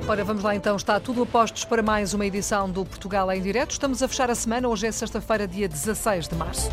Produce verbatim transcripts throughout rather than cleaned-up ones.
Ora, vamos lá então. Está tudo a postos para mais uma edição do Portugal em Direto. Estamos a fechar a semana. Hoje é sexta-feira, dia dezasseis de março.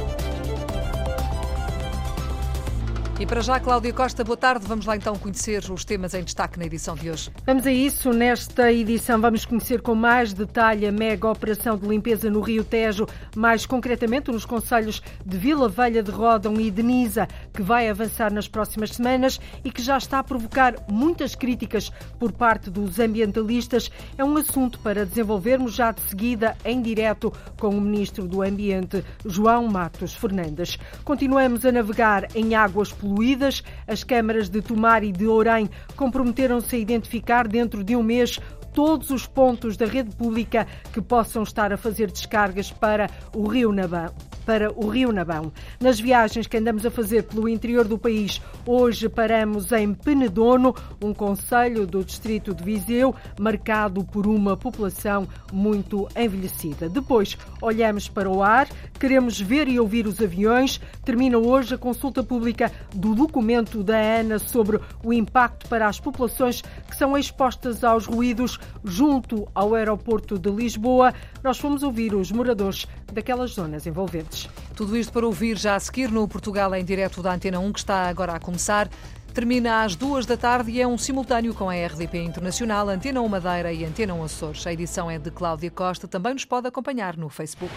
E para já, Cláudia Costa, boa tarde. Vamos lá então conhecer os temas em destaque na edição de hoje. Vamos a isso. Nesta edição vamos conhecer com mais detalhe a mega operação de limpeza no Rio Tejo, mais concretamente nos concelhos de Vila Velha de Ródão e de Nisa, que vai avançar nas próximas semanas e que já está a provocar muitas críticas por parte dos ambientalistas. É um assunto para desenvolvermos já de seguida em direto com o Ministro do Ambiente, João Matos Fernandes. Continuamos a navegar em águas poluídas. As câmaras de Tomar e de Ourém comprometeram-se a identificar dentro de um mês todos os pontos da rede pública que possam estar a fazer descargas para o Rio Nabão. Para o Rio Nabão. Nas viagens que andamos a fazer pelo interior do país, hoje paramos em Penedono, um concelho do distrito de Viseu, marcado por uma população muito envelhecida. Depois, olhamos para o ar, queremos ver e ouvir os aviões. Termina hoje a consulta pública do documento da ANA sobre o impacto para as populações que são expostas aos ruídos junto ao aeroporto de Lisboa. Nós fomos ouvir os moradores daquelas zonas envolventes. Tudo isto para ouvir já a seguir no Portugal em Direto da Antena um, que está agora a começar. Termina às duas da tarde e é um simultâneo com a R D P Internacional, Antena um Madeira e Antena um Açores. A edição é de Cláudia Costa. Também nos pode acompanhar no Facebook.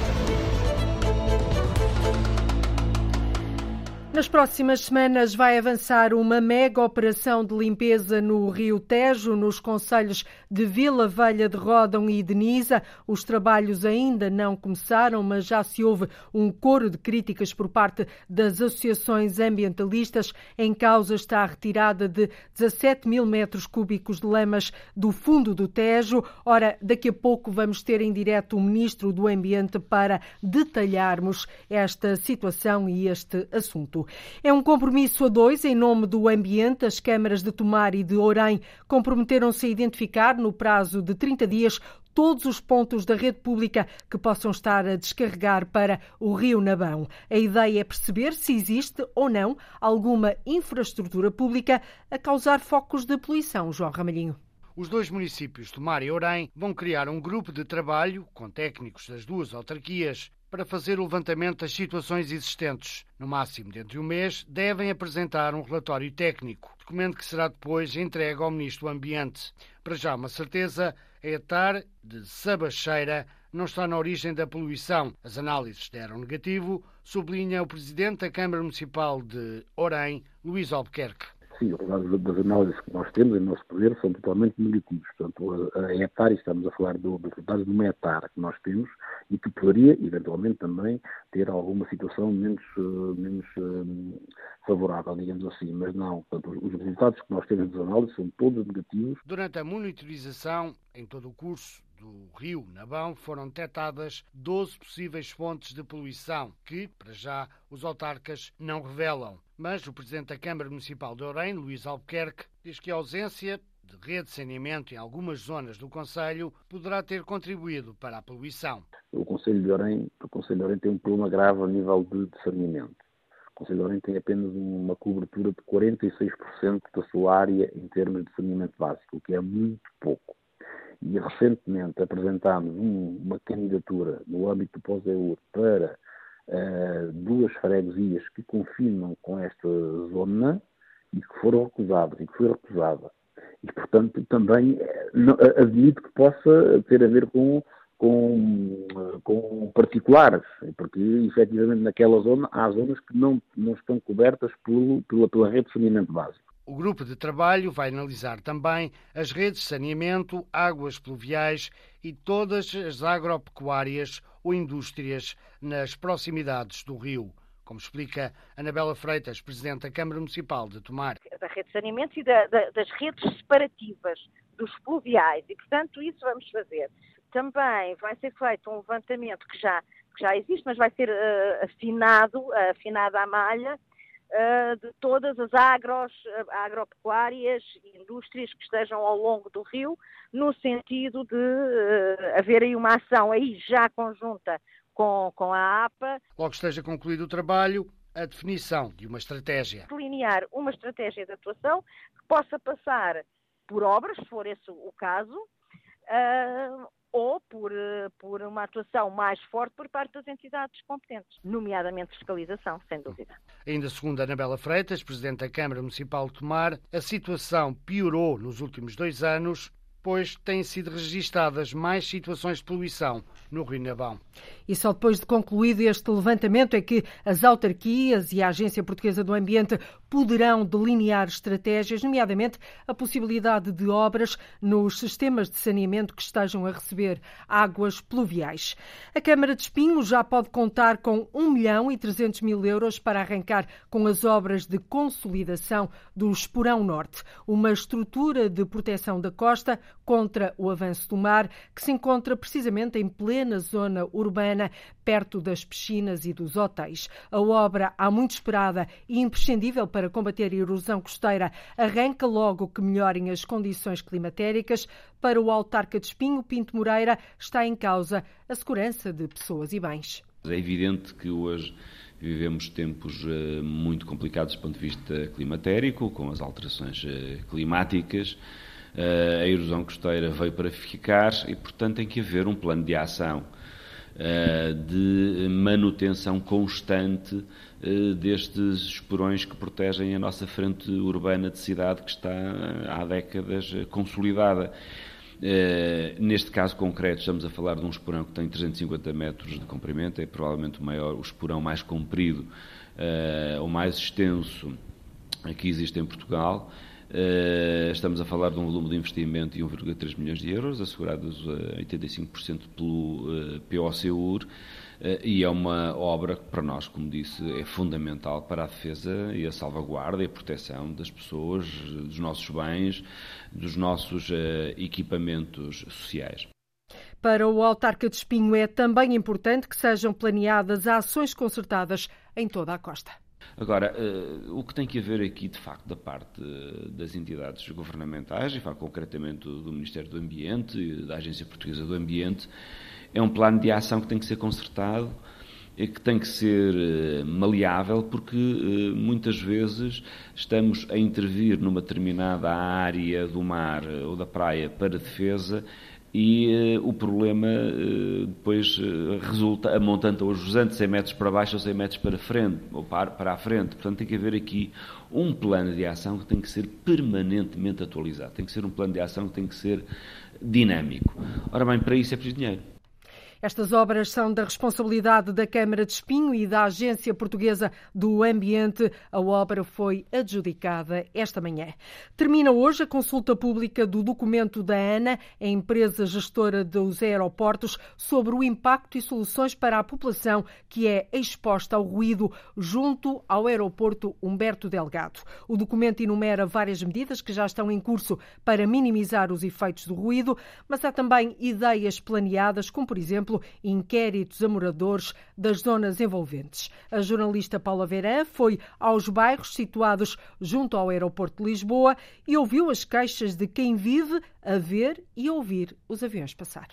Nas próximas semanas vai avançar uma mega operação de limpeza no Rio Tejo, nos concelhos de Vila Velha de Ródão e de Nisa. Os trabalhos ainda não começaram, mas já se ouve um coro de críticas por parte das associações ambientalistas. Em causa está a retirada de dezassete mil metros cúbicos de lamas do fundo do Tejo. Ora, daqui a pouco vamos ter em direto o Ministro do Ambiente para detalharmos esta situação e este assunto. É um compromisso a dois em nome do ambiente. As câmaras de Tomar e de Ourém comprometeram-se a identificar, no prazo de trinta dias, todos os pontos da rede pública que possam estar a descarregar para o Rio Nabão. A ideia é perceber se existe ou não alguma infraestrutura pública a causar focos de poluição. João Ramalhinho. Os dois municípios, Tomar e Ourém, vão criar um grupo de trabalho com técnicos das duas autarquias para fazer o levantamento das situações existentes. No máximo, dentro de um mês, devem apresentar um relatório técnico, documento que será depois entregue ao Ministro do Ambiente. Para já, uma certeza, a ETAR de Sabacheira não está na origem da poluição. As análises deram negativo, sublinha o Presidente da Câmara Municipal de Ourém, Luís Albuquerque. Sim, os resultados das análises que nós temos em nosso poder são totalmente negativos. Portanto, a ETAR, estamos a falar do, dos resultados de uma ETAR que nós temos e que poderia, eventualmente, também ter alguma situação menos, menos uh, favorável, digamos assim. Mas não, portanto, os resultados que nós temos das análises são todos negativos. Durante a monitorização, em todo o curso do Rio Nabão, foram detectadas doze possíveis fontes de poluição que, para já, os autarcas não revelam. Mas o Presidente da Câmara Municipal de Ourém, Luís Albuquerque, diz que a ausência de rede de saneamento em algumas zonas do concelho poderá ter contribuído para a poluição. O Concelho de Ourém, o Concelho de Ourém tem um problema grave a nível de, de saneamento. O Concelho de Ourém tem apenas uma cobertura de quarenta e seis por cento da sua área em termos de saneamento básico, o que é muito pouco. E recentemente apresentámos um, uma candidatura no âmbito do POSEUR para uh, duas freguesias que confinam com esta zona e que foram recusadas, e que foi recusada. E, portanto, também não, admito que possa ter a ver com, com, com particulares, porque, efetivamente, naquela zona há zonas que não, não estão cobertas pelo, pela, pela rede de saneamento básico. O grupo de trabalho vai analisar também as redes de saneamento, águas pluviais e todas as agropecuárias ou indústrias nas proximidades do rio, como explica Anabela Freitas, Presidente da Câmara Municipal de Tomar. Da rede de saneamento e da, da, das redes separativas dos pluviais e, portanto, isso vamos fazer. Também vai ser feito um levantamento que já, que já existe, mas vai ser uh, afinado, uh, afinada a malha, Uh, de todas as agros, uh, agropecuárias e indústrias que estejam ao longo do rio, no sentido de uh, haver aí uma ação aí já conjunta com, com a APA. Logo esteja concluído o trabalho, a definição de uma estratégia. Delinear uma estratégia de atuação que possa passar por obras, se for esse o caso, uh, ou por, por uma atuação mais forte por parte das entidades competentes, nomeadamente fiscalização, sem dúvida. Ainda segundo Anabela Freitas, Presidente da Câmara Municipal de Tomar, a situação piorou nos últimos dois anos, pois têm sido registadas mais situações de poluição no Rio Navão. E só depois de concluído este levantamento é que as autarquias e a Agência Portuguesa do Ambiente poderão delinear estratégias, nomeadamente a possibilidade de obras nos sistemas de saneamento que estejam a receber águas pluviais. A Câmara de Espinho já pode contar com um milhão e trezentos mil euros para arrancar com as obras de consolidação do Esporão Norte, uma estrutura de proteção da costa contra o avanço do mar, que se encontra precisamente em plena zona urbana, perto das piscinas e dos hotéis. A obra, há muito esperada e imprescindível para combater a erosão costeira, arranca logo que melhorem as condições climatéricas. Para o autarca de Espinho, Pinto Moreira, está em causa a segurança de pessoas e bens. É evidente que hoje vivemos tempos muito complicados do ponto de vista climatérico, com as alterações climáticas. A erosão costeira veio para ficar e, portanto, tem que haver um plano de ação de manutenção constante destes esporões que protegem a nossa frente urbana de cidade que está há décadas consolidada. Neste caso concreto estamos a falar de um esporão que tem trezentos e cinquenta metros de comprimento, é provavelmente o maior, o esporão mais comprido ou mais extenso que existe em Portugal. Uh, estamos a falar de um volume de investimento de um vírgula três milhões de euros, assegurados a oitenta e cinco por cento pelo uh, P O C U R, uh, e é uma obra que para nós, como disse, é fundamental para a defesa e a salvaguarda e a proteção das pessoas, dos nossos bens, dos nossos uh, equipamentos sociais. Para o autarca de Espinho é também importante que sejam planeadas ações concertadas em toda a costa. Agora, uh, o que tem que haver aqui, de facto, da parte uh, das entidades governamentais, e falo concretamente do, do Ministério do Ambiente e da Agência Portuguesa do Ambiente, é um plano de ação que tem que ser concertado e que tem que ser uh, maleável, porque uh, muitas vezes estamos a intervir numa determinada área do mar uh, ou da praia para defesa, e uh, o problema uh, depois uh, resulta a montante hoje usando cem metros para baixo ou cem metros para frente, ou para, para a frente. Portanto, tem que haver aqui um plano de ação que tem que ser permanentemente atualizado. Tem que ser um plano de ação que tem que ser dinâmico. Ora bem, para isso é preciso dinheiro. Estas obras são da responsabilidade da Câmara de Espinho e da Agência Portuguesa do Ambiente. A obra foi adjudicada esta manhã. Termina hoje a consulta pública do documento da ANA, a empresa gestora dos aeroportos, sobre o impacto e soluções para a população que é exposta ao ruído junto ao aeroporto Humberto Delgado. O documento enumera várias medidas que já estão em curso para minimizar os efeitos do ruído, mas há também ideias planeadas, como, por exemplo, inquéritos a moradores das zonas envolventes. A jornalista Paula Verã foi aos bairros situados junto ao aeroporto de Lisboa e ouviu as queixas de quem vive a ver e ouvir os aviões passar.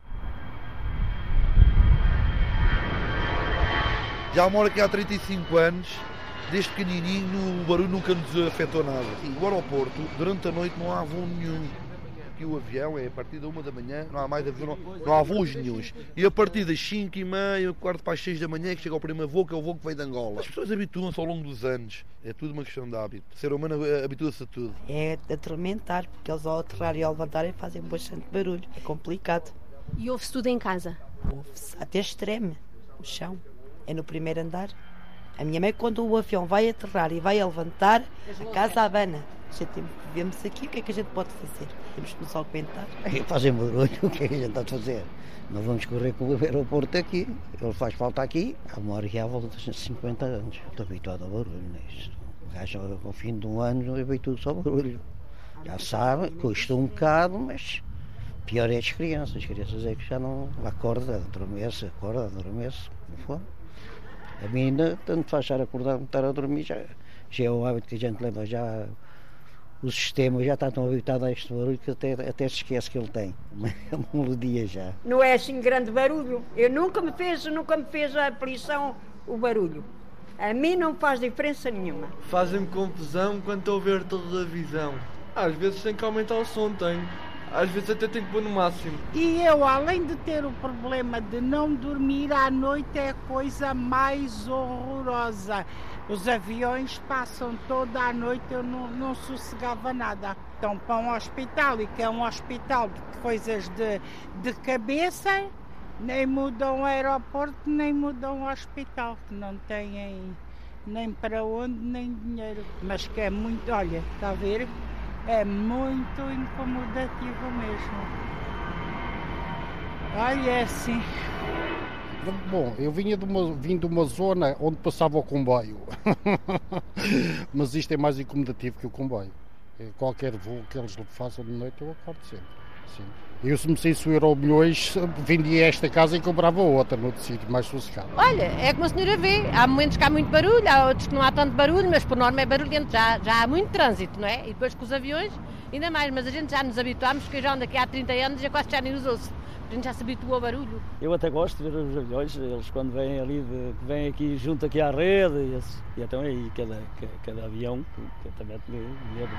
Já moro aqui há trinta e cinco anos, desde pequenininho o barulho nunca nos afetou nada. O aeroporto, durante a noite não há voo nenhum. Aqui o avião é a partir da uma da manhã, não há mais avião, não, não há voos nenhuns. E a partir das cinco e meia, quarto para as seis da manhã, que chega o primeiro voo, que é o voo que vem de Angola. As pessoas habituam-se ao longo dos anos, é tudo uma questão de hábito. O ser humano habitua-se a tudo. É atormentar, porque eles ao aterrar e ao levantarem fazem bastante barulho, é complicado. E ouve-se tudo em casa? Ouve-se até extremo, o chão, é no primeiro andar. A minha mãe, quando o avião vai aterrar e vai a levantar, a casa abana. A gente vemos aqui, o que é que a gente pode fazer? Temos que nos aguentar. Fazem barulho, o que é que a gente está a fazer? Não vamos correr com o aeroporto aqui. Ele faz falta aqui. Há uma hora e à volta de cinquenta anos. Estou habituado ao barulho. Né? O gajo, ao fim de um ano, habitua-se ao barulho. Já sabe, custa um bocado, mas pior é as crianças. As crianças é que já não acorda, adormece, acorda, adormece. Não for. A mim ainda, tanto faz estar acordado, estar a dormir, já, já é o hábito que a gente leva já. O sistema já está tão habituado a este barulho que até, até se esquece que ele tem. É uma melodia já. Não é assim grande barulho. Eu nunca me fez, nunca me fez a aflição o barulho. A mim não faz diferença nenhuma. Fazem-me confusão quando estou a ver televisão. Às vezes tem que aumentar o som, tem. Às vezes até tem que pôr no máximo. E eu, além de ter o problema de não dormir à noite, é a coisa mais horrorosa. Os aviões passam toda a noite, eu não, não sossegava nada. Então, para um hospital, e que é um hospital de coisas de, de cabeça, nem mudam o aeroporto, nem mudam o hospital, que não têm nem para onde, nem dinheiro. Mas que é muito, olha, está a ver? É muito incomodativo mesmo. Olha, é assim. Bom, eu vinha de uma, vim de uma zona onde passava o comboio. Mas isto é mais incomodativo que o comboio. Qualquer voo que eles façam de noite, eu acordo sempre. Sim. Eu, se me saísse o euro milhões, vendia esta casa e comprava outra noutro sítio, mais sossegado. Olha, é como a senhora vê, há momentos que há muito barulho, há outros que não há tanto barulho, mas por norma é barulhento, já, já há muito trânsito, não é? E depois com os aviões, ainda mais, mas a gente já nos habituámos, porque eu já ando aqui há trinta anos e já quase já nem usou-se. A gente já se habituou ao barulho. Eu até gosto de ver os aviões, eles quando vêm ali, de, vêm aqui junto aqui à rede, e, esse, e então aí cada, cada avião, que também é medo.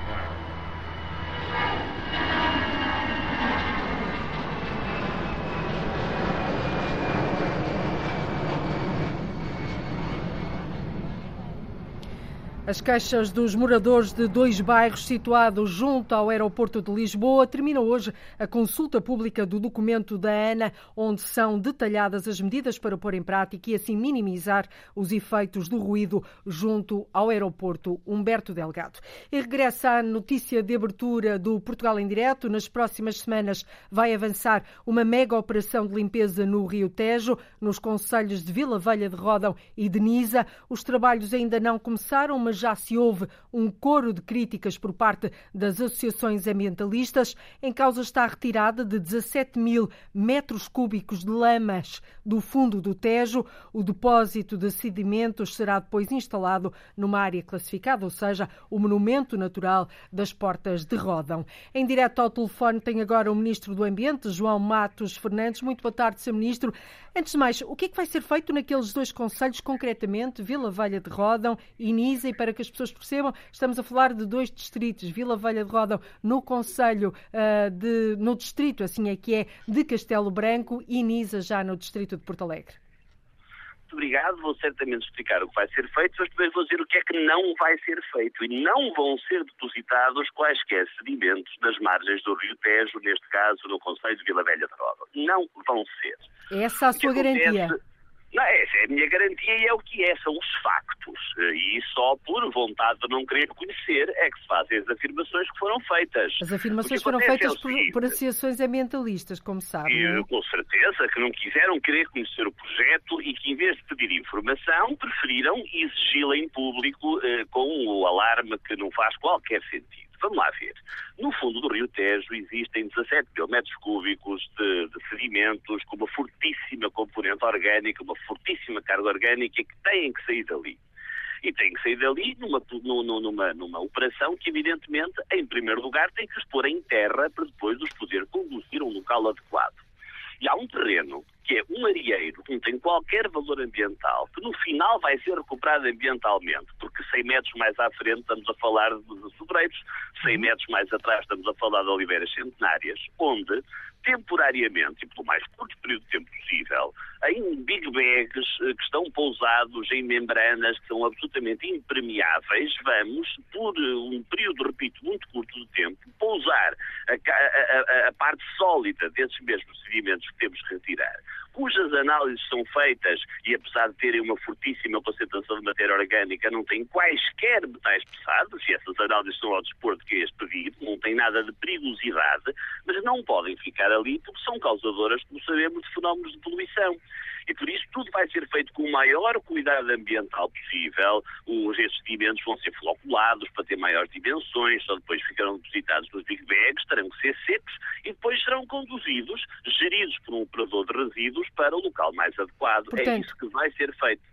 As queixas dos moradores de dois bairros situados junto ao aeroporto de Lisboa termina hoje a consulta pública do documento da ANA, onde são detalhadas as medidas para pôr em prática e assim minimizar os efeitos do ruído junto ao aeroporto Humberto Delgado. E regressa a notícia de abertura do Portugal em Direto. Nas próximas semanas vai avançar uma mega operação de limpeza no Rio Tejo, nos concelhos de Vila Velha de Ródão e de Nisa. Os trabalhos ainda não começaram, mas já se houve um coro de críticas por parte das associações ambientalistas. Em causa está a retirada de dezassete mil metros cúbicos de lamas do fundo do Tejo. O depósito de sedimentos será depois instalado numa área classificada, ou seja, o Monumento Natural das Portas de Ródão. Em direto ao telefone tem agora o Ministro do Ambiente, João Matos Fernandes. Muito boa tarde, Senhor Ministro. Antes de mais, o que é que vai ser feito naqueles dois concelhos, concretamente, Vila Velha de Ródão e Nisa? E para que as pessoas percebam, estamos a falar de dois distritos, Vila Velha de Ródão no concelho, uh, de, no distrito, assim é que é, de Castelo Branco, e Nisa já no distrito de Porto Alegre. Muito obrigado, vou certamente explicar o que vai ser feito, mas depois vou dizer o que é que não vai ser feito. E não vão ser depositados quaisquer sedimentos nas margens do Rio Tejo, neste caso no concelho de Vila Velha de Ródão. Não vão ser. Essa é a sua garantia? Não, essa é a minha garantia e é o que é, são os factos. E só por vontade de não querer conhecer é que se fazem as afirmações que foram feitas. As afirmações foram feitas é por, por associações ambientalistas, como sabe. E, com certeza, que não quiseram querer conhecer o projeto e que, em vez de pedir informação, preferiram exigi-la em público eh, com o alarme que não faz qualquer sentido. Vamos lá ver. No fundo do Rio Tejo existem dezassete mil metros cúbicos de, de sedimentos com uma fortíssima componente orgânica, uma fortíssima carga orgânica que têm que sair dali. E têm que sair dali numa, numa, numa operação que, evidentemente, em primeiro lugar, tem que os pôr em terra para depois os poder conduzir a um local adequado. E há um terreno que é um areeiro, que não tem qualquer valor ambiental, que no final vai ser recuperado ambientalmente, porque cem metros mais à frente estamos a falar de sobreiros, cem metros mais atrás estamos a falar de oliveiras centenárias, onde, temporariamente e pelo mais curto período de tempo possível, em big bags que estão pousados em membranas que são absolutamente impermeáveis, vamos, por um período, repito, muito curto de tempo, pousar a, a, a, a parte sólida desses mesmos sedimentos que temos que retirar, cujas análises são feitas e, apesar de terem uma fortíssima concentração de matéria orgânica, não têm quaisquer metais pesados, e essas análises são ao dispor de quem as pedir, não têm nada de perigosidade, mas não podem ficar ali porque são causadoras, como sabemos, de fenómenos de poluição. E por isso tudo vai ser feito com o maior cuidado ambiental possível. Os, estes sedimentos vão ser floculados para ter maiores dimensões, só depois ficarão depositados nos big bags, terão que ser secos e depois serão conduzidos, geridos por um operador de resíduos, para o local mais adequado. Portanto, é isso que vai ser feito.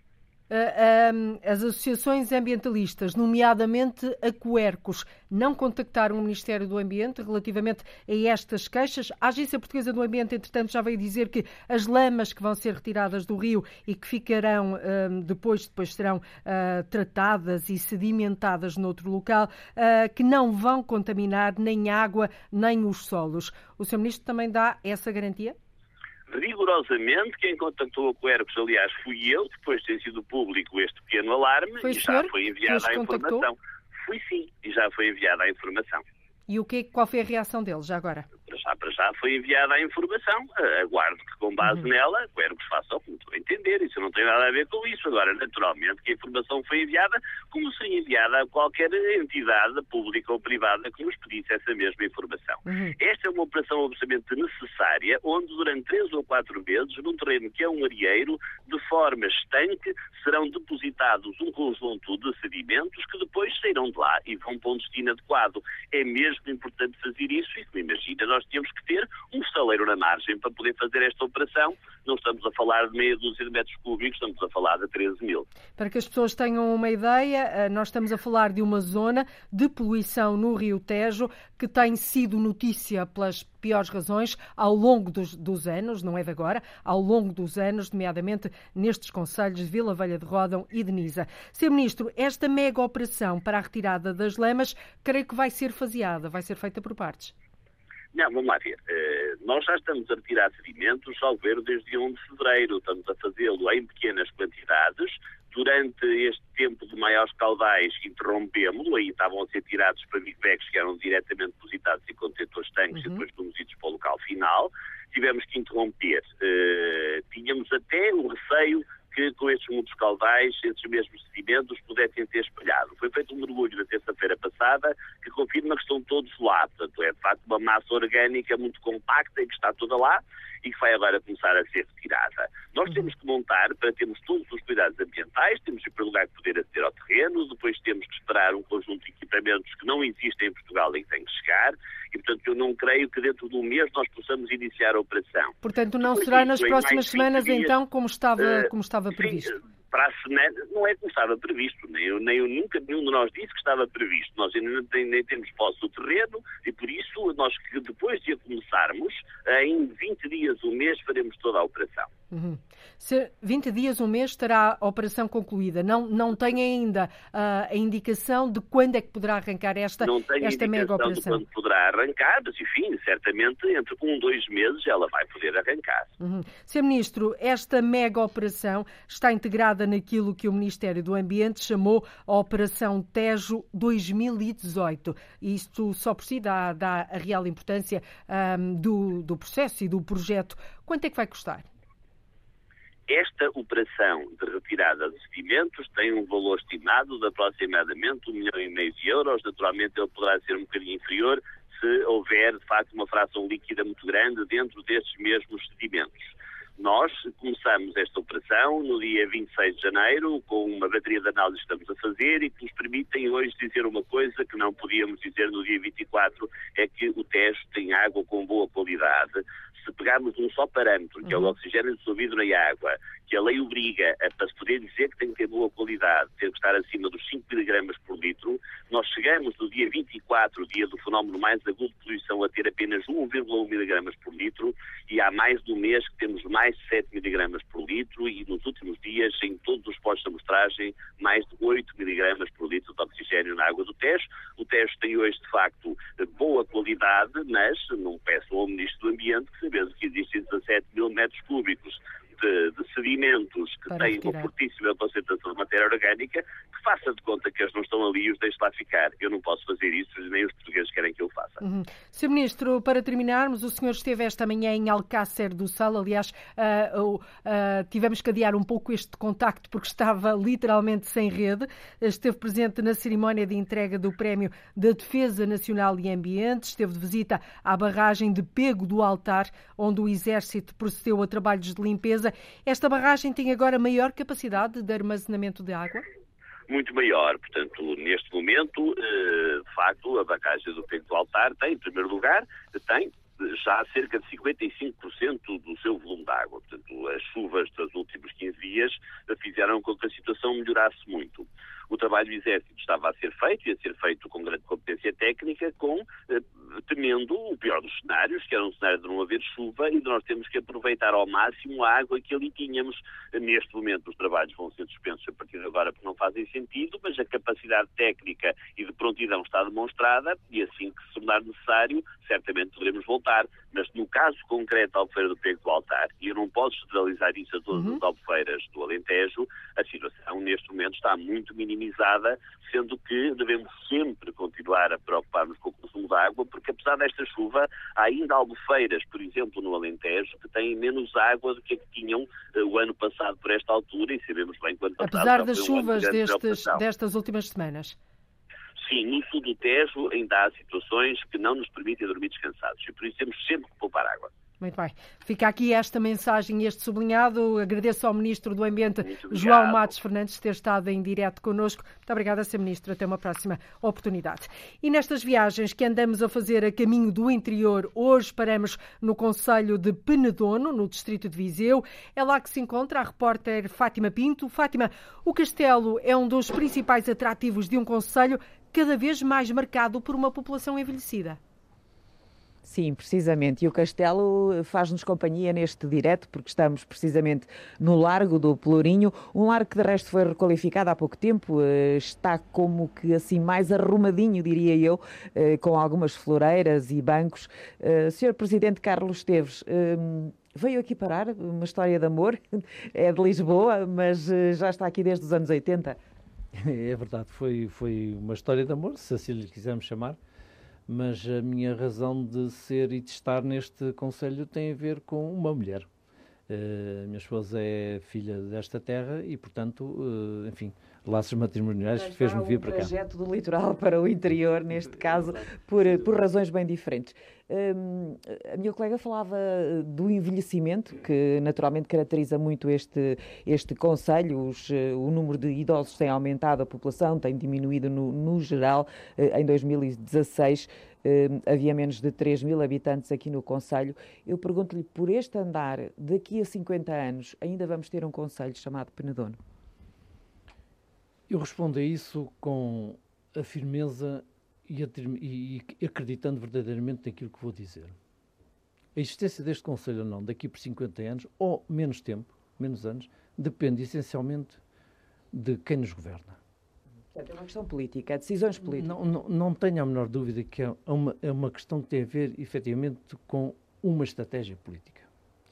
as associações ambientalistas, nomeadamente a Quercus, não contactaram o Ministério do Ambiente relativamente a estas queixas. A Agência Portuguesa do Ambiente, entretanto, já veio dizer que as lamas que vão ser retiradas do rio e que ficarão depois, depois serão tratadas e sedimentadas noutro local, que não vão contaminar nem a água nem os solos. O senhor Ministro também dá essa garantia? Rigorosamente, quem contactou a Quercus, aliás, fui eu, depois de ter sido público este pequeno alarme, foi e já foi enviada a contactou? informação. Fui sim, e já foi enviada a informação. E o que, qual foi a reação deles, já agora? Para já, para já foi enviada a informação. Aguardo que, com base uhum. nela, o Quercus faça o que me entender. Isso não tem nada a ver com isso. Agora, naturalmente, que a informação foi enviada como seria enviada a qualquer entidade pública ou privada que nos pedisse essa mesma informação. Uhum. Esta é uma operação absolutamente necessária, onde durante três ou quatro meses, num terreno que é um areeiro, de forma estanque, serão depositados um conjunto de sedimentos que depois sairão de lá e vão para um destino adequado. É mesmo importante fazer isso e, como imagina, nós temos que ter um estaleiro na margem para poder fazer esta operação. Não estamos a falar de meia dúzia de metros cúbicos, estamos a falar de treze mil. Para que as pessoas tenham uma ideia, nós estamos a falar de uma zona de poluição no Rio Tejo que tem sido notícia pelas piores razões ao longo dos, dos anos, não é de agora, ao longo dos anos, nomeadamente nestes concelhos de Vila Velha de Ródão e de Nisa. senhor Ministro, esta mega operação para a retirada das lamas, creio que vai ser faseada, vai ser feita por partes. Não, vamos lá ver. Uh, nós já estamos a retirar sedimentos, ao ver, desde dia um de fevereiro. Estamos a fazê-lo em pequenas quantidades. Durante este tempo de maiores caudais, interrompemos-lo. Aí estavam a ser tirados para big bags que eram diretamente depositados em contentores tanques uhum. e depois conduzidos para o local final. Tivemos que interromper. Uh, tínhamos até o receio que com estes muitos caudais, esses mesmos sedimentos pudessem ser espalhados. Foi feito um mergulho na terça-feira passada que confirma que estão todos lá. Portanto, é de facto uma massa orgânica muito compacta e que está toda lá e que vai agora começar a ser retirada. Nós temos que montar, para termos todos os cuidados ambientais, temos em primeiro lugar que poder aceder ao terreno, depois temos que esperar um conjunto de equipamentos que não existem em Portugal e que têm que chegar, e portanto eu não creio que dentro de um mês nós possamos iniciar a operação. Portanto, não depois será nas próximas semanas dias, então como estava, uh, como estava previsto? Sim, para a semana não é como estava previsto, nem eu, nem eu nunca, nenhum de nós disse que estava previsto. Nós ainda nem, nem temos posse do terreno e por isso nós que depois de a começarmos, em vinte dias, um mês, faremos toda a operação. Uhum. Se vinte dias, um mês, estará a operação concluída. Não, não tem ainda uh, a indicação de quando é que poderá arrancar esta, não esta mega operação? Não tem indicação de quando poderá arrancar, mas enfim, certamente entre um e dois meses ela vai poder arrancar. Uhum. senhor Ministro, esta mega operação está integrada naquilo que o Ministério do Ambiente chamou a Operação Tejo dois mil e dezoito. Isto só por si dá, dá a real importância um, do, do processo e do projeto. Quanto é que vai custar? Esta operação de retirada de sedimentos tem um valor estimado de aproximadamente um milhão e meio de euros. Naturalmente, ele poderá ser um bocadinho inferior se houver, de facto, uma fração líquida muito grande dentro destes mesmos sedimentos. Nós começamos esta operação no dia vinte e seis de janeiro, com uma bateria de análises que estamos a fazer e que nos permitem hoje dizer uma coisa que não podíamos dizer no dia vinte e quatro, é que o Tejo tem água com boa qualidade. Se pegarmos um só parâmetro, que é o oxigênio dissolvido na água, que a lei obriga a, para se poder dizer que tem que ter boa qualidade, tem que estar acima dos cinco miligramas por litro, nós chegamos no dia vinte e quatro, dia do fenómeno mais agudo de poluição, a ter apenas um vírgula um miligramas por litro e há mais de um mês que temos mais de sete miligramas por litro e nos últimos dias, em todos os postos de amostragem, mais de oito miligramas por litro de oxigênio na água do Tejo. O Tejo tem hoje, de facto, boa qualidade, mas não peço ao Ministro do Ambiente que sabemos que existem dezassete mil metros cúbicos De, de sedimentos que para têm retirar. Uma fortíssima concentração de matéria orgânica, que faça de conta que eles não estão ali e os deixe lá ficar. Eu não posso fazer isso, nem os portugueses querem que eu faça. Uhum. senhor Ministro, para terminarmos, o senhor esteve esta manhã em Alcácer do Sal, aliás, uh, uh, uh, tivemos que adiar um pouco este contacto porque estava literalmente sem rede, esteve presente na cerimónia de entrega do Prémio da Defesa Nacional e Ambiente, esteve de visita à barragem de Pego do Altar, onde o Exército procedeu a trabalhos de limpeza. Esta barragem tem agora maior capacidade de armazenamento de água? Muito maior. Portanto, neste momento, de facto, a barragem do Pego do Altar tem, em primeiro lugar, tem já cerca de cinquenta e cinco por cento do seu volume de água. Portanto, as chuvas dos últimos quinze dias fizeram com que a situação melhorasse muito. O trabalho do Exército estava a ser feito, e a ser feito com grande competência técnica, com, eh, temendo o pior dos cenários, que era um cenário de não haver chuva e de nós temos que aproveitar ao máximo a água que ali tínhamos. Neste momento os trabalhos vão ser suspensos a partir de agora porque não fazem sentido, mas a capacidade técnica e de prontidão está demonstrada e assim que se tornar necessário, certamente poderemos voltar. Mas no caso concreto da Albufeira do Pego do Altar, e eu não posso generalizar isso a todas uhum. as albufeiras do Alentejo, a situação neste momento está muito minimizada, sendo que devemos sempre continuar a preocupar-nos com o consumo de água, porque apesar desta chuva, há ainda albufeiras, por exemplo, no Alentejo, que têm menos água do que a que tinham uh, o ano passado por esta altura, e sabemos bem quando passado. Apesar das chuvas um destes, destas últimas semanas. Sim, no sul do Tejo ainda há situações que não nos permitem dormir descansados e por isso temos sempre que poupar água. Muito bem. Fica aqui esta mensagem e este sublinhado. Agradeço ao Ministro do Ambiente, João Matos Fernandes, ter estado em direto connosco. Muito obrigada, Senhor Ministro. Até uma próxima oportunidade. E nestas viagens que andamos a fazer a caminho do interior, hoje paramos no concelho de Penedono, no distrito de Viseu. É lá que se encontra a repórter Fátima Pinto. Fátima, o castelo é um dos principais atrativos de um concelho cada vez mais marcado por uma população envelhecida. Sim, precisamente. E o Castelo faz-nos companhia neste direto, porque estamos precisamente no Largo do Pelourinho, um largo que de resto foi requalificado há pouco tempo, está como que assim mais arrumadinho, diria eu, com algumas floreiras e bancos. senhor Presidente Carlos Esteves, veio aqui parar, uma história de amor, é de Lisboa, mas já está aqui desde os anos oitenta. É verdade, foi, foi uma história de amor, se assim lhe quisermos chamar. Mas a minha razão de ser e de estar neste concelho tem a ver com uma mulher. Uh, a minha esposa é filha desta terra e, portanto, uh, enfim, laços matrimoniais fez-me vir para cá. Um trajeto do litoral para o interior, neste caso, por, por razões bem diferentes. Um, a minha colega falava do envelhecimento, que naturalmente caracteriza muito este, este concelho. Os, o número de idosos tem aumentado, a população tem diminuído no, no geral. Em dois mil e dezasseis uh, havia menos de três mil habitantes aqui no concelho. Eu pergunto-lhe, por este andar, daqui a cinquenta anos, ainda vamos ter um concelho chamado Penedono? Eu respondo a isso com a firmeza e, e, e acreditando verdadeiramente naquilo que vou dizer. A existência deste concelho ou não, daqui por cinquenta anos, ou menos tempo, menos anos, depende essencialmente de quem nos governa. É uma questão política, é decisões políticas. Não, não, não tenho a menor dúvida que é uma, é uma questão que tem a ver, efetivamente, com uma estratégia política.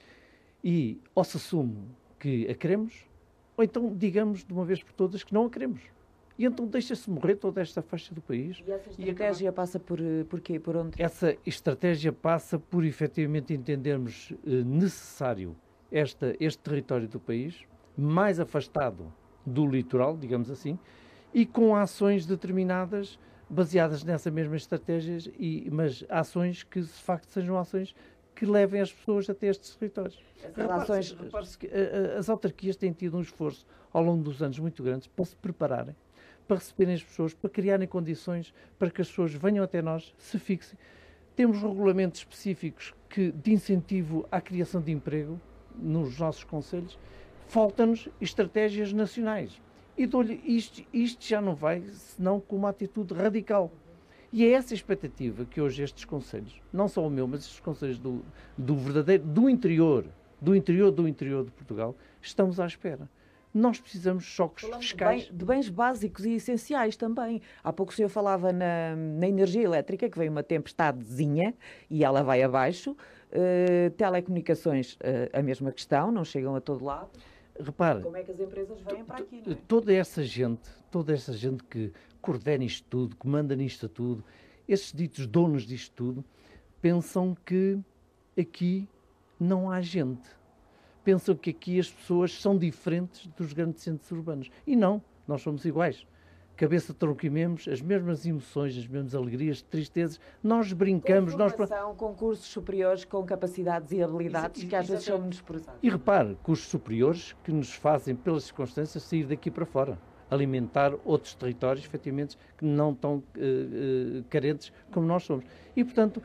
E ou se assume que a queremos, ou então digamos de uma vez por todas que não a queremos. E então deixa-se morrer toda esta faixa do país. E essa estratégia e passa por, por quê? Por onde? Essa estratégia passa por efetivamente entendermos eh, necessário esta, este território do país, mais afastado do litoral, digamos assim, e com ações determinadas, baseadas nessa mesma estratégia, e, mas ações que de facto sejam ações que levem as pessoas até estes territórios. Repare-se, repare-se que a, a, as autarquias têm tido um esforço ao longo dos anos muito grande para se prepararem, para receberem as pessoas, para criarem condições para que as pessoas venham até nós, se fixem. Temos regulamentos específicos que, de incentivo à criação de emprego nos nossos concelhos. Faltam-nos estratégias nacionais. E dou-lhe, isto, isto já não vai senão com uma atitude radical. E é essa expectativa que hoje estes concelhos, não só o meu, mas estes concelhos do, do verdadeiro, do interior, do interior, do interior de Portugal, estamos à espera. Nós precisamos de choques Falamos fiscais. De, bem, de bens básicos e essenciais também. Há pouco o senhor falava na, na energia elétrica, que vem uma tempestadezinha e ela vai abaixo. Uh, telecomunicações, uh, a mesma questão, não chegam a todo lado. Repare, como é que as empresas vêm para aqui, não é? Toda essa gente, toda essa gente que coordena isto tudo, que manda nisto tudo, esses ditos donos disto tudo, pensam que aqui não há gente. Pensam que aqui as pessoas são diferentes dos grandes centros urbanos. E não, nós somos iguais. Cabeça, tronco e membros, as mesmas emoções, as mesmas alegrias, tristezas. Nós brincamos... Com formação, nós... com cursos superiores, com capacidades e habilidades Ex que às vezes são menosprezados. E repare, cursos superiores que nos fazem, pelas circunstâncias, sair daqui para fora. Alimentar outros territórios, efetivamente, que não tão uh, uh, carentes como nós somos. E, portanto,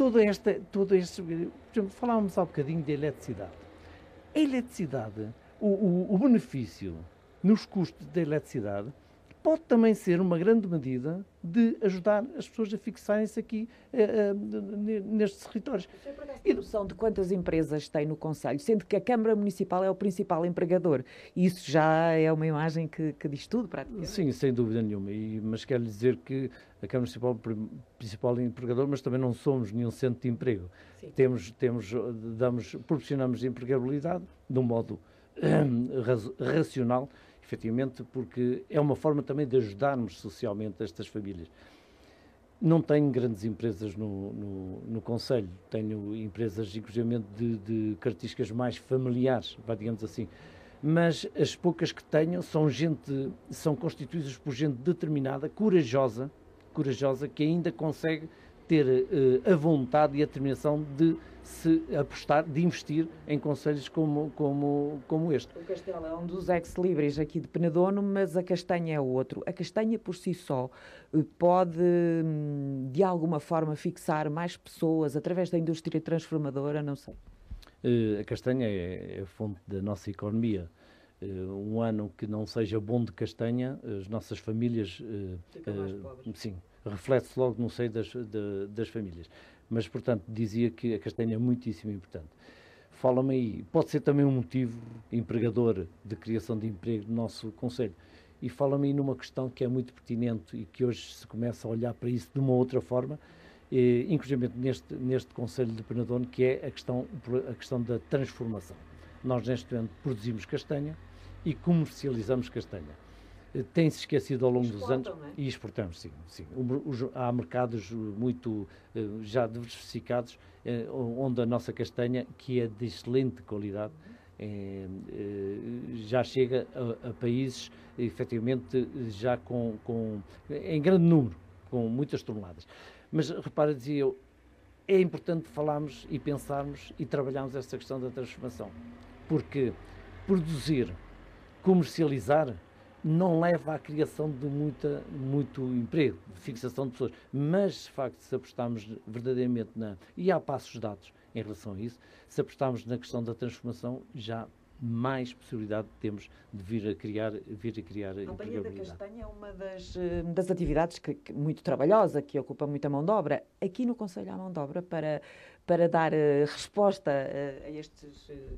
toda esta, todo este, por exemplo, falávamos há um bocadinho de eletricidade. A eletricidade, o, o, o benefício nos custos da eletricidade pode também ser uma grande medida de ajudar as pessoas a fixarem-se aqui uh, uh, nestes territórios. E noção de quantas empresas tem no Conselho, sendo que a Câmara Municipal é o principal empregador. E isso já é uma imagem que, que diz tudo, praticamente. Sim, sem dúvida nenhuma. E, mas quero dizer que a Câmara Municipal é o principal empregador, mas também não somos nenhum centro de emprego. Sim. Temos, temos, damos, proporcionamos empregabilidade de um modo uh, racional, efetivamente, porque é uma forma também de ajudarmos socialmente estas famílias. Não tenho grandes empresas no, no, no Conselho, tenho empresas, inclusive, de, de características mais familiares, digamos assim, mas as poucas que tenho são gente, são constituídas por gente determinada, corajosa, corajosa, que ainda consegue ter uh, a vontade e a determinação de se apostar, de investir em concelhos como, como, como este. O Castelo é um dos ex-libris aqui de Penedono, mas a Castanha é o outro. A Castanha por si só pode, de alguma forma, fixar mais pessoas através da indústria transformadora, não sei. Uh, a Castanha é, é a fonte da nossa economia. Uh, um ano que não seja bom de castanha, as nossas famílias... Uh, Ficam mais pobres. Uh, sim, reflete-se logo no seio das, de, das famílias. Mas, portanto, dizia que a castanha é muitíssimo importante. Fala-me aí, pode ser também um motivo empregador de criação de emprego no nosso Conselho. E fala-me aí numa questão que é muito pertinente e que hoje se começa a olhar para isso de uma outra forma, eh, inclusive neste, neste Conselho de Penedono, que é a questão, a questão da transformação. Nós, neste momento, produzimos castanha e comercializamos castanha. Tem-se esquecido ao longo Exportam, dos anos, não é? e exportamos, sim. sim. Há mercados muito já diversificados, onde a nossa castanha, que é de excelente qualidade, é, já chega a, a países, efetivamente, já com, com, em grande número, com muitas toneladas. Mas, repara, dizia eu, é importante falarmos e pensarmos e trabalharmos esta questão da transformação, porque produzir, comercializar, não leva à criação de muita, muito emprego, de fixação de pessoas. Mas, de facto, se apostarmos verdadeiramente na... E há passos dados em relação a isso. Se apostarmos na questão da transformação, já mais possibilidade temos de vir a criar, vir a criar a empregabilidade. A Baía da Castanha é uma das, das atividades que, que, muito trabalhosa, que ocupa muita mão de obra. Aqui no Conselho há mão de obra para, para dar uh, resposta uh, a estes... Uh,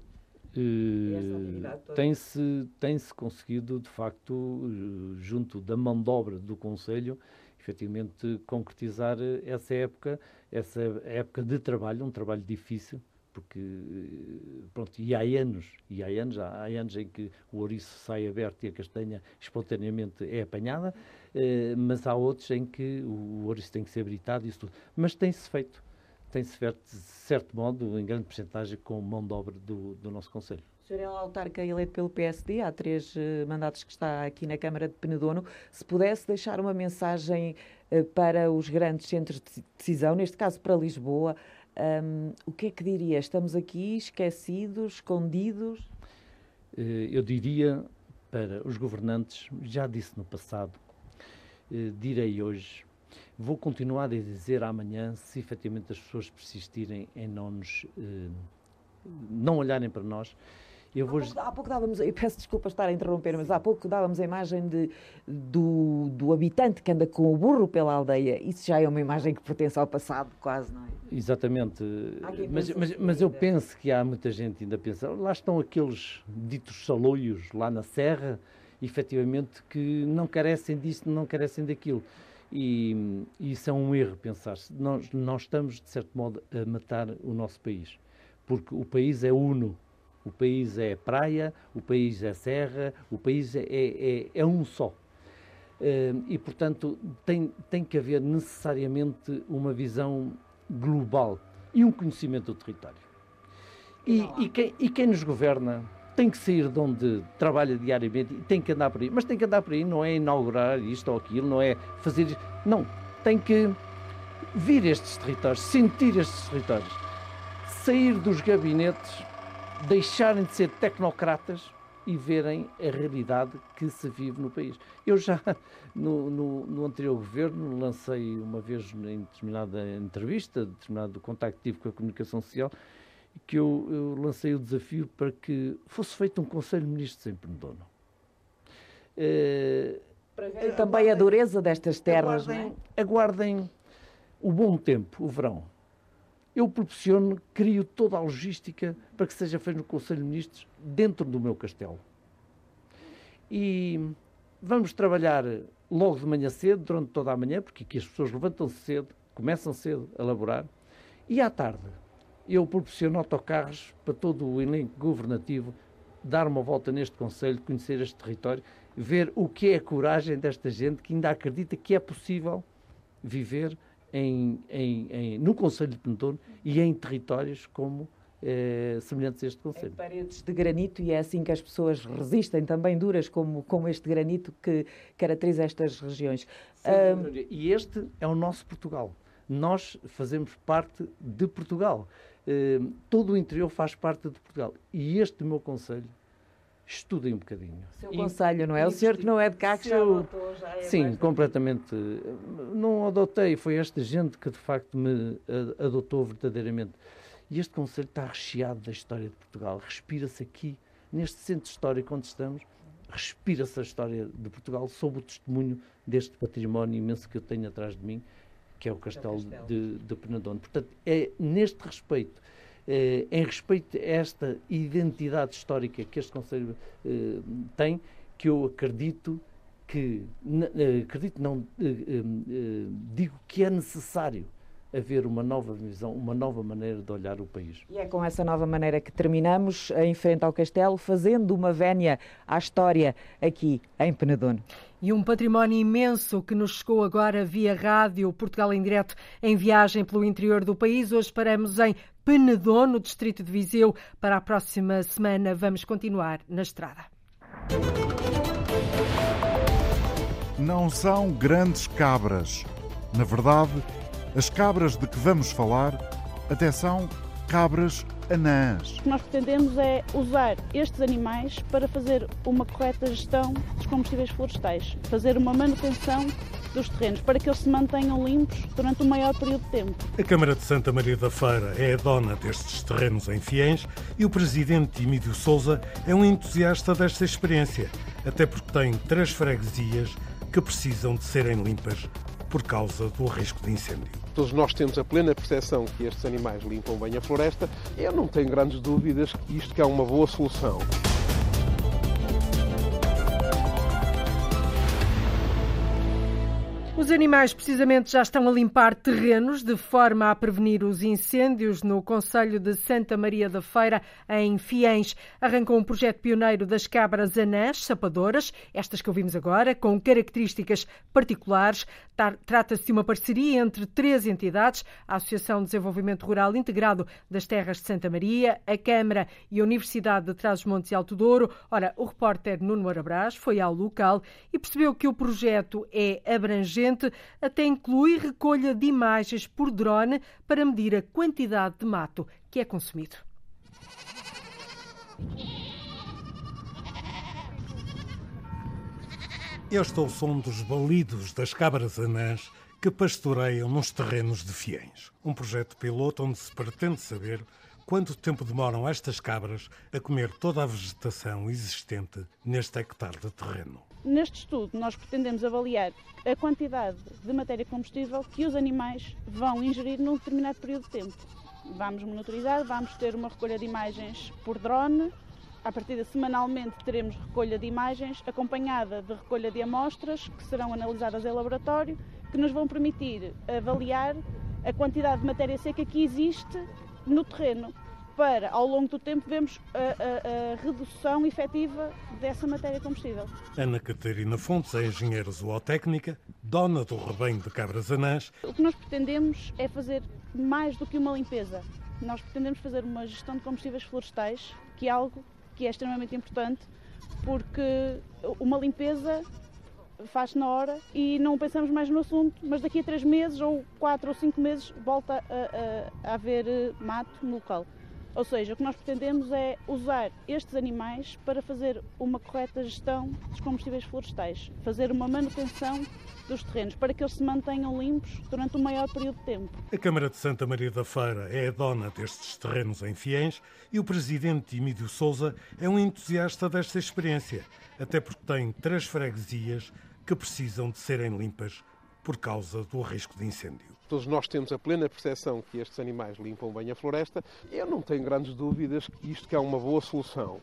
Uh, tem-se tem-se conseguido, de facto, junto da mão de obra do Conselho, efetivamente concretizar essa época, essa época de trabalho, um trabalho difícil, porque, pronto, e há anos, e há anos, há anos em que o ouriço sai aberto e a castanha espontaneamente é apanhada, uh, mas há outros em que o ouriço tem que ser habilitado e isso tudo. Mas tem-se feito. Tem-se feito, de certo modo, em grande porcentagem, com mão de obra do, do nosso Conselho. O senhor é um autarca eleito pelo P S D, há três uh, mandatos que está aqui na Câmara de Penedono. Se pudesse deixar uma mensagem uh, para os grandes centros de decisão, neste caso para Lisboa, um, o que é que diria? Estamos aqui esquecidos, escondidos? Uh, eu diria para os governantes, já disse no passado, uh, direi hoje, vou continuar a dizer amanhã, se efetivamente as pessoas persistirem em não nos, eh, não olharem para nós. Eu vou... há, pouco, há pouco dávamos, eu peço desculpa estar a interromper, mas há pouco dávamos a imagem de, do, do habitante que anda com o burro pela aldeia. Isso já é uma imagem que pertence ao passado, quase, não é? Exatamente. Mas, mas, mas eu penso que há muita gente ainda a pensar. Lá estão aqueles ditos saloios lá na serra, efetivamente, que não carecem disso, não carecem daquilo. E, e isso é um erro pensar-se. Nós, nós estamos, de certo modo, a matar o nosso país. Porque o país é uno. O país é praia, o país é serra, o país é, é, é um só. E, portanto, tem, tem que haver necessariamente uma visão global e um conhecimento do território. E, e, quem, e quem nos governa tem que sair de onde trabalha diariamente e tem que andar por aí. Mas tem que andar por aí, não é inaugurar isto ou aquilo, não é fazer isto. Não, tem que vir estes territórios, sentir estes territórios, sair dos gabinetes, deixarem de ser tecnocratas e verem a realidade que se vive no país. Eu já, no, no, no anterior governo, lancei uma vez em determinada entrevista, determinado contacto que tive com a comunicação social, que eu, eu lancei o desafio para que fosse feito um Conselho de Ministros em Penedono. Uh, e também a dureza destas terras, aguardem, não é? Aguardem o bom tempo, o verão. Eu proporciono, crio toda a logística para que seja feito no Conselho de Ministros dentro do meu castelo. E vamos trabalhar logo de manhã cedo, durante toda a manhã, porque aqui as pessoas levantam-se cedo, começam cedo a laborar, e à tarde eu proporciono autocarros para todo o elenco governativo dar uma volta neste Conselho, conhecer este território, ver o que é a coragem desta gente que ainda acredita que é possível viver Em, em, em, no Conselho de Penedono e em territórios como eh, semelhantes a este Conselho. Em paredes de granito, e é assim que as pessoas resistem, também duras como, como este granito que caracteriza estas regiões. Um... E este é o nosso Portugal. Nós fazemos parte de Portugal. Uh, todo o interior faz parte de Portugal. E este meu Conselho, estudem um bocadinho. Seu conselho, não é? O senhor que não é de cá, que já adotou, já é Sim, mais completamente. Não adotei, foi esta gente que de facto me adotou verdadeiramente. E este Conselho está recheado da história de Portugal. Respira-se aqui, neste centro histórico onde estamos, respira-se a história de Portugal sob o testemunho deste património imenso que eu tenho atrás de mim, que é o Castelo, é o Castelo. de, de Penedono. Portanto, é neste respeito, Eh, em respeito a esta identidade histórica que este Conselho eh, tem, que eu acredito que, eh, acredito não, eh, eh, digo que é necessário haver uma nova visão, uma nova maneira de olhar o país. E é com essa nova maneira que terminamos em frente ao Castelo, fazendo uma vénia à história aqui em Penedono. E um património imenso que nos chegou agora via rádio, Portugal em direto, em viagem pelo interior do país. Hoje paramos em Penedono, no distrito de Viseu. Para a próxima semana vamos continuar na estrada. Não são grandes cabras. Na verdade, as cabras de que vamos falar até são cabras anãs. O que nós pretendemos é usar estes animais para fazer uma correta gestão dos combustíveis florestais, fazer uma manutenção dos terrenos para que eles se mantenham limpos durante um maior período de tempo. A Câmara de Santa Maria da Feira é a dona destes terrenos em Fiéns e o presidente Emílio Sousa é um entusiasta desta experiência, até porque tem três freguesias que precisam de serem limpas por causa do risco de incêndio. Todos nós temos a plena percepção que estes animais limpam bem a floresta. Eu não tenho grandes dúvidas que isto que é uma boa solução. Os animais, precisamente, já estão a limpar terrenos de forma a prevenir os incêndios no concelho de Santa Maria da Feira, em Fiéns. Arrancou um projeto pioneiro das cabras anãs sapadoras, estas que ouvimos agora, com características particulares. Trata-se de uma parceria entre três entidades, a Associação de Desenvolvimento Rural Integrado das Terras de Santa Maria, a Câmara e a Universidade de Trás-os-Montes e Alto Douro. Ora, o repórter Nuno Arabraz foi ao local e percebeu que o projeto é abrangente, até inclui recolha de imagens por drone para medir a quantidade de mato que é consumido. Este é o som dos balidos das cabras anãs que pastoreiam nos terrenos de Fiéns. Um projeto piloto onde se pretende saber quanto tempo demoram estas cabras a comer toda a vegetação existente neste hectare de terreno. Neste estudo, nós pretendemos avaliar a quantidade de matéria combustível que os animais vão ingerir num determinado período de tempo. Vamos monitorizar, vamos ter uma recolha de imagens por drone. A partir de semanalmente teremos recolha de imagens acompanhada de recolha de amostras que serão analisadas em laboratório, que nos vão permitir avaliar a quantidade de matéria seca que existe no terreno, para, ao longo do tempo, vermos a, a, a redução efetiva dessa matéria combustível. Ana Catarina Fontes é engenheira zootécnica, dona do rebanho de cabras anãs. O que nós pretendemos é fazer mais do que uma limpeza. Nós pretendemos fazer uma gestão de combustíveis florestais, que é algo que é extremamente importante, porque uma limpeza faz-se na hora e não pensamos mais no assunto, mas daqui a três meses ou quatro ou cinco meses volta a, a, a haver mato no local. Ou seja, o que nós pretendemos é usar estes animais para fazer uma correta gestão dos combustíveis florestais, fazer uma manutenção dos terrenos, para que eles se mantenham limpos durante um maior período de tempo. A Câmara de Santa Maria da Feira é a dona destes terrenos em Fiéns e o presidente Emílio Sousa é um entusiasta desta experiência, até porque tem três freguesias que precisam de serem limpas por causa do risco de incêndio. Todos nós temos a plena percepção que estes animais limpam bem a floresta. Eu não tenho grandes dúvidas que isto que é uma boa solução.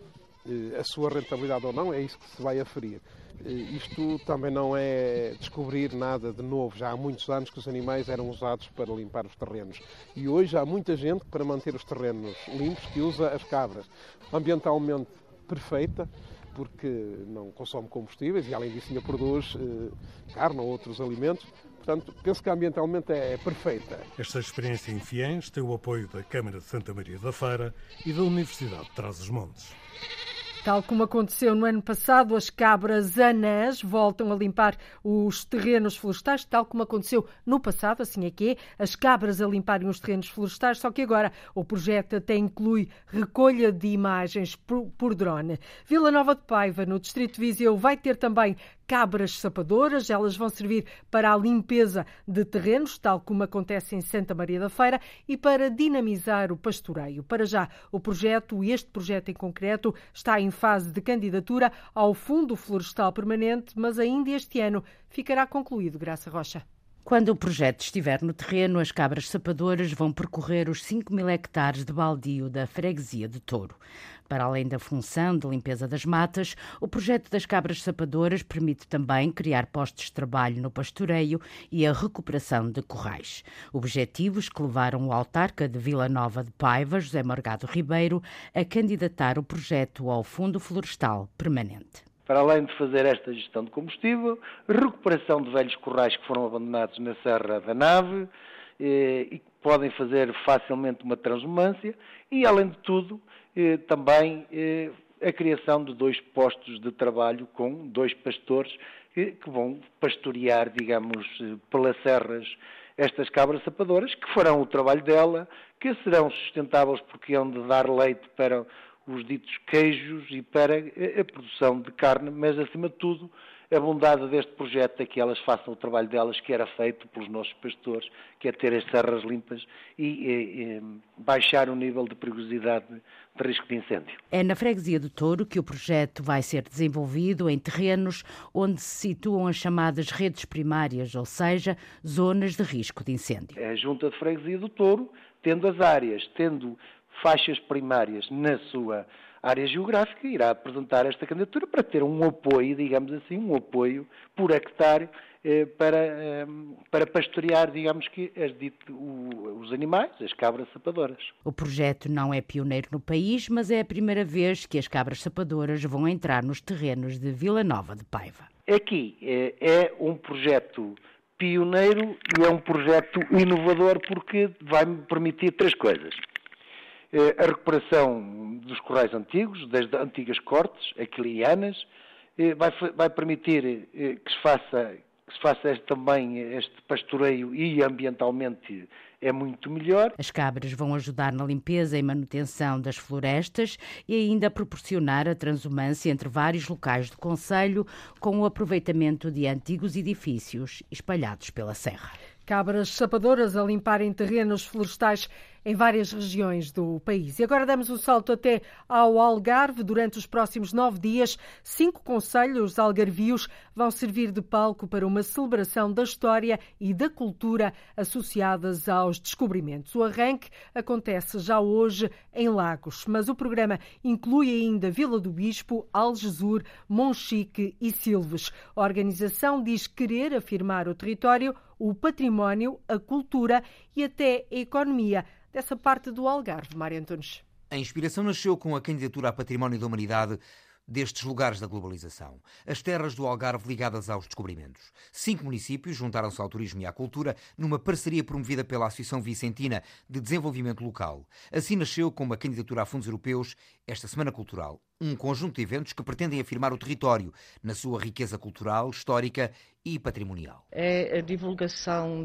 A sua rentabilidade ou não é isso que se vai aferir. Isto também não é descobrir nada de novo. Já há muitos anos que os animais eram usados para limpar os terrenos. E hoje há muita gente, para manter os terrenos limpos, que usa as cabras. Ambientalmente perfeita, porque não consome combustíveis e, além disso, ainda produz eh, carne ou outros alimentos. Portanto, penso que ambientalmente é, é perfeita. Esta experiência em Fiéns tem o apoio da Câmara de Santa Maria da Feira e da Universidade de Trás-os-Montes. Tal como aconteceu no ano passado, as cabras anãs voltam a limpar os terrenos florestais, tal como aconteceu no passado, assim é que é, as cabras a limparem os terrenos florestais, só que agora o projeto até inclui recolha de imagens por, por drone. Vila Nova de Paiva, no distrito de Viseu, vai ter também cabras sapadoras, elas vão servir para a limpeza de terrenos, tal como acontece em Santa Maria da Feira, e para dinamizar o pastoreio. Para já, o projeto, este projeto em concreto, está em fase de candidatura ao Fundo Florestal Permanente, mas ainda este ano ficará concluído. Graça Rocha. Quando o projeto estiver no terreno, as cabras sapadoras vão percorrer os cinco mil hectares de baldio da freguesia de Touro. Para além da função de limpeza das matas, o projeto das cabras sapadoras permite também criar postos de trabalho no pastoreio e a recuperação de currais. Objetivos que levaram o autarca de Vila Nova de Paiva, José Morgado Ribeiro, a candidatar o projeto ao Fundo Florestal Permanente. Para além de fazer esta gestão de combustível, recuperação de velhos currais que foram abandonados na Serra da Nave eh, e que podem fazer facilmente uma transumância e, além de tudo, eh, também eh, a criação de dois postos de trabalho com dois pastores eh, que vão pastorear, digamos, eh, pelas serras estas cabras sapadoras, que farão o trabalho dela, que serão sustentáveis porque hão de dar leite para os ditos queijos e para a produção de carne, mas, acima de tudo, a bondade deste projeto é que elas façam o trabalho delas que era feito pelos nossos pastores, que é ter as serras limpas e, e, e baixar o nível de perigosidade de risco de incêndio. É na freguesia do Touro que o projeto vai ser desenvolvido em terrenos onde se situam as chamadas redes primárias, ou seja, zonas de risco de incêndio. É a Junta de Freguesia do Touro, tendo as áreas, tendo faixas primárias na sua área geográfica, irá apresentar esta candidatura para ter um apoio, digamos assim, um apoio por hectare eh, para, eh, para pastorear, digamos que, as dito, o, os animais, as cabras sapadoras. O projeto não é pioneiro no país, mas é a primeira vez que as cabras sapadoras vão entrar nos terrenos de Vila Nova de Paiva. Aqui eh, é um projeto pioneiro e é um projeto inovador porque vai-me permitir três coisas. A recuperação dos currais antigos, das antigas cortes aquilianas, vai, vai permitir que se faça, que se faça este, também este pastoreio e ambientalmente é muito melhor. As cabras vão ajudar na limpeza e manutenção das florestas e ainda proporcionar a transumância entre vários locais do concelho com o aproveitamento de antigos edifícios espalhados pela serra. Cabras sapadoras a limparem terrenos florestais em várias regiões do país. E agora damos um salto até ao Algarve. Durante os próximos nove dias, cinco concelhos algarvios vão servir de palco para uma celebração da história e da cultura associadas aos descobrimentos. O arranque acontece já hoje em Lagos, mas o programa inclui ainda Vila do Bispo, Algesur, Monchique e Silves. A organização diz querer afirmar o território, o património, a cultura e até a economia dessa parte do Algarve. Mário Antunes. A inspiração nasceu com a candidatura a Património da Humanidade destes lugares da globalização. As terras do Algarve ligadas aos descobrimentos. Cinco municípios juntaram-se ao turismo e à cultura numa parceria promovida pela Associação Vicentina de Desenvolvimento Local. Assim nasceu, com uma candidatura a fundos europeus, esta Semana Cultural. um conjunto de eventos que pretendem afirmar o território na sua riqueza cultural, histórica e patrimonial. É a divulgação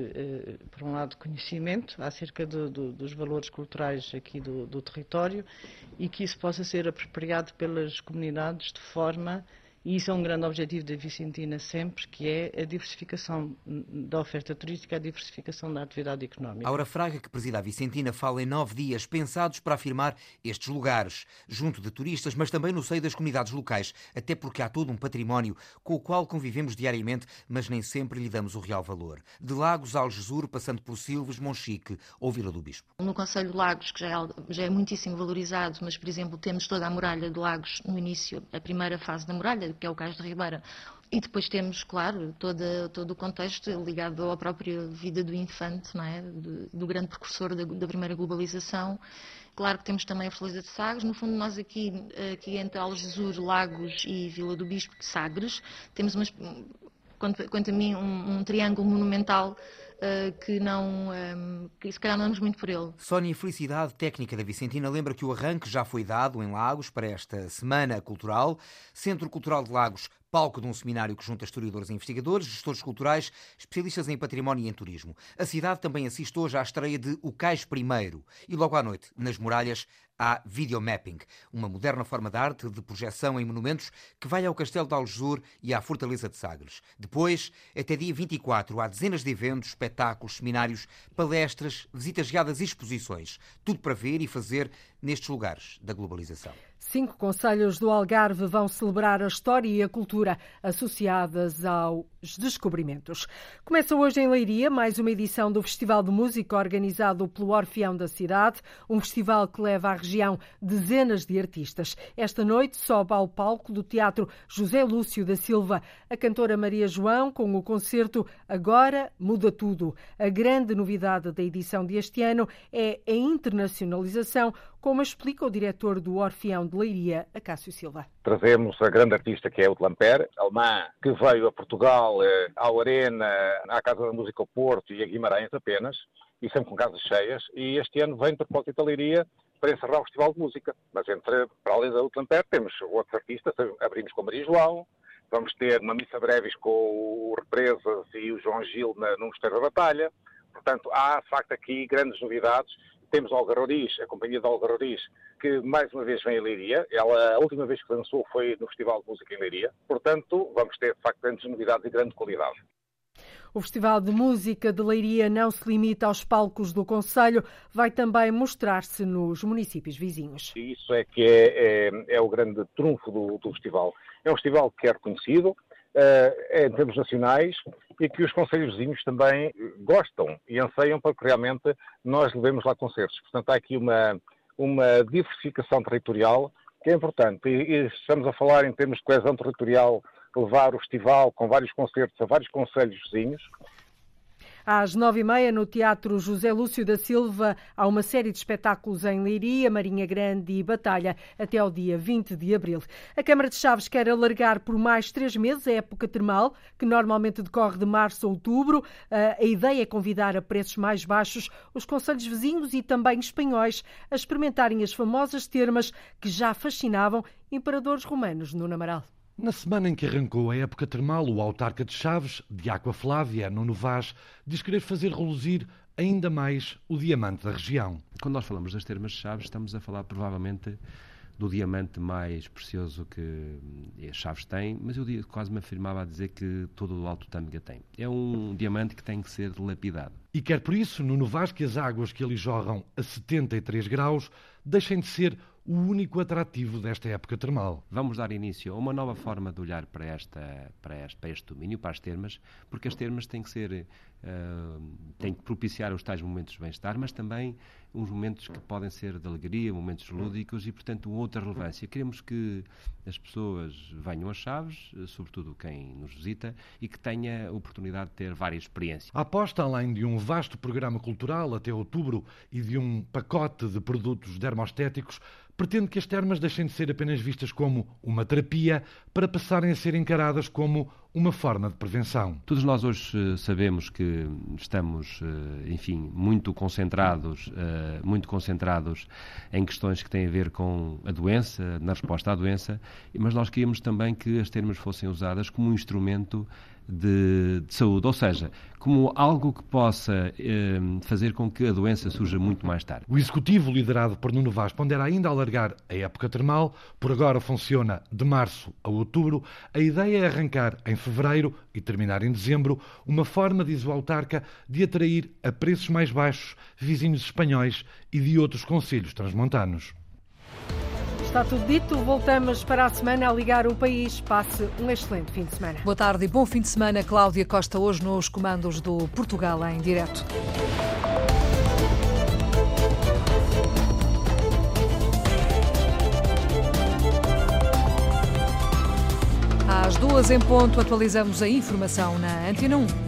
de, por um lado, conhecimento acerca de, de, dos valores culturais aqui do, do território e que isso possa ser apropriado pelas comunidades de forma, e isso é um grande objetivo da Vicentina sempre, que é a diversificação da oferta turística, a diversificação da atividade económica. Aura Fraga, que preside a Vicentina, fala em nove dias pensados para afirmar estes lugares, junto de turistas, mas também no seio das comunidades locais, até porque há todo um património com o qual convivemos diariamente, mas nem sempre lhe damos o real valor. De Lagos a Algesur, passando por Silves, Monchique ou Vila do Bispo. No Concelho de Lagos, que já é, já é muitíssimo valorizado, mas, por exemplo, temos toda a muralha de Lagos no início, a primeira fase da muralha, que é o Cais de Ribeira. E depois temos, claro, toda, todo o contexto ligado à própria vida do infante, não é? do, do grande precursor da, da primeira globalização. Claro que temos também a Fortaleza de Sagres. No fundo, nós aqui, aqui entre Algesur, Lagos e Vila do Bispo, Sagres, temos, umas, quanto, quanto a mim, um, um triângulo monumental Uh, que não, um, que se calhar não andamos muito por ele. Sónia Felicidade, técnica da Vicentina, lembra que o arranque já foi dado em Lagos para esta Semana Cultural. Centro Cultural de Lagos, palco de um seminário que junta historiadores e investigadores, gestores culturais, especialistas em património e em turismo. A cidade também assiste hoje à estreia de O Cais Primeiro e logo à noite, nas muralhas, há videomapping, uma moderna forma de arte de projeção em monumentos que vai ao Castelo de Algesur e à Fortaleza de Sagres. Depois, até dia vinte e quatro, há dezenas de eventos, espetáculos, seminários, palestras, visitas guiadas e exposições. Tudo para ver e fazer nestes lugares da globalização. Cinco concelhos do Algarve vão celebrar a história e a cultura associadas aos descobrimentos. Começa hoje em Leiria mais uma edição do Festival de Música organizado pelo Orfeão da cidade, um festival que leva à região dezenas de artistas. Esta noite sobe ao palco do Teatro José Lúcio da Silva a cantora Maria João com o concerto Agora Muda Tudo. A grande novidade da edição deste ano é a internacionalização, como explica o diretor do Orfeão de Leiria, Acácio Silva. Trazemos a grande artista que é o Lamper, alemã, que veio a Portugal, ao Arena, à Casa da Música ao Porto e a Guimarães apenas, e sempre com casas cheias, e este ano vem de propósito da Leiria para encerrar o Festival de Música. Mas entre, para além da Lamper, temos outros artistas, abrimos com a Maria João, vamos ter uma missa breves com o Represas e o João Gil na, no Mosteiro da Batalha. Portanto, há, de facto, aqui grandes novidades. Temos a Algarroriz, a companhia da Algarroriz, que mais uma vez vem a Leiria. Ela, a última vez que lançou foi no Festival de Música em Leiria. Portanto, vamos ter, de facto, grandes novidades e grande qualidade. O Festival de Música de Leiria não se limita aos palcos do concelho, vai também mostrar-se nos municípios vizinhos. Isso é que é, é, é o grande trunfo do, do festival. É um festival que é reconhecido, é, em termos nacionais, e que os concelhos vizinhos também gostam e anseiam para que realmente nós levemos lá concertos. Portanto, há aqui uma, uma diversificação territorial que é importante. E, e estamos a falar em termos de coesão territorial, levar o festival com vários concertos a vários concelhos vizinhos. Às nove e meia, no Teatro José Lúcio da Silva, há uma série de espetáculos em Leiria, Marinha Grande e Batalha, até ao dia vinte de abril. A Câmara de Chaves quer alargar por mais três meses a época termal, que normalmente decorre de março a outubro. A ideia é convidar a preços mais baixos os concelhos vizinhos e também espanhóis a experimentarem as famosas termas que já fascinavam imperadores romanos no Amaral. Na semana em que arrancou a época termal, o autarca de Chaves, de Água Flávia, Nuno Vaz, diz querer fazer reluzir ainda mais o diamante da região. Quando nós falamos das termas de Chaves, estamos a falar provavelmente do diamante mais precioso que Chaves tem, mas eu quase me afirmava a dizer que todo o Alto Tâmega tem. É um diamante que tem que ser lapidado. E quer por isso, Nuno Vaz, que as águas que ali jorram a setenta e três graus deixem de ser o único atrativo desta época termal. Vamos dar início a uma nova forma de olhar para, esta, para, este, para este domínio, para as termas, porque as termas têm que ser, uh, têm que propiciar os tais momentos de bem-estar, mas também uns momentos que podem ser de alegria, momentos lúdicos e, portanto, outra relevância. Queremos que as pessoas venham a Chaves, sobretudo quem nos visita, e que tenha a oportunidade de ter várias experiências. A aposta, além de um vasto programa cultural até outubro e de um pacote de produtos dermostéticos, pretende que as termas deixem de ser apenas vistas como uma terapia para passarem a ser encaradas como uma forma de prevenção. Todos nós hoje sabemos que estamos, enfim, muito concentrados, muito concentrados em questões que têm a ver com a doença, na resposta à doença, mas nós queríamos também que as termas fossem usadas como um instrumento De, de saúde, ou seja, como algo que possa eh, fazer com que a doença surja muito mais tarde. O Executivo, liderado por Nuno Vaz, pondera ainda alargar a época termal. Por agora funciona de março a outubro. A ideia é arrancar em fevereiro e terminar em dezembro, uma forma, diz o autarca, de atrair a preços mais baixos vizinhos espanhóis e de outros concelhos transmontanos. Está tudo dito, voltamos para a semana a ligar o país. Passe um excelente fim de semana. Boa tarde e bom fim de semana. Cláudia Costa hoje nos comandos do Portugal em direto. Às duas em ponto atualizamos a informação na Antena um.